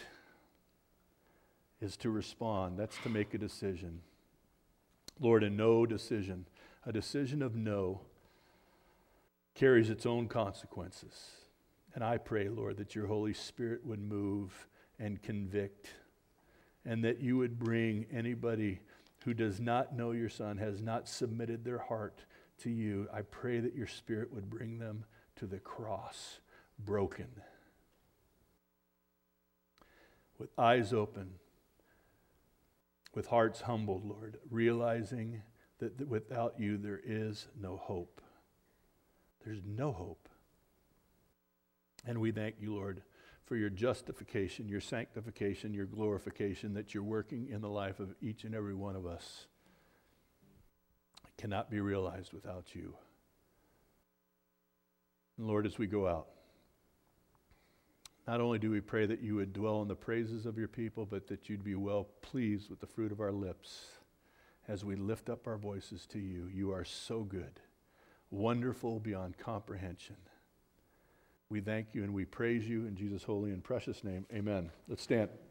is to respond. That's to make a decision. Lord, a no decision, a decision of no, carries its own consequences. And I pray, Lord, that your Holy Spirit would move and convict, and that you would bring anybody who does not know your Son, has not submitted their heart to you. I pray that your Spirit would bring them to the cross, broken, with eyes open, with hearts humbled, Lord, realizing that, that without you there is no hope. There's no hope. And we thank you, Lord, for your justification, your sanctification, your glorification that you're working in the life of each and every one of us. It cannot be realized without you. And Lord, as we go out, not only do we pray that you would dwell in the praises of your people, but that you'd be well pleased with the fruit of our lips as we lift up our voices to you. You are so good, wonderful beyond comprehension. We thank you and we praise you in Jesus' holy and precious name. Amen. Let's stand.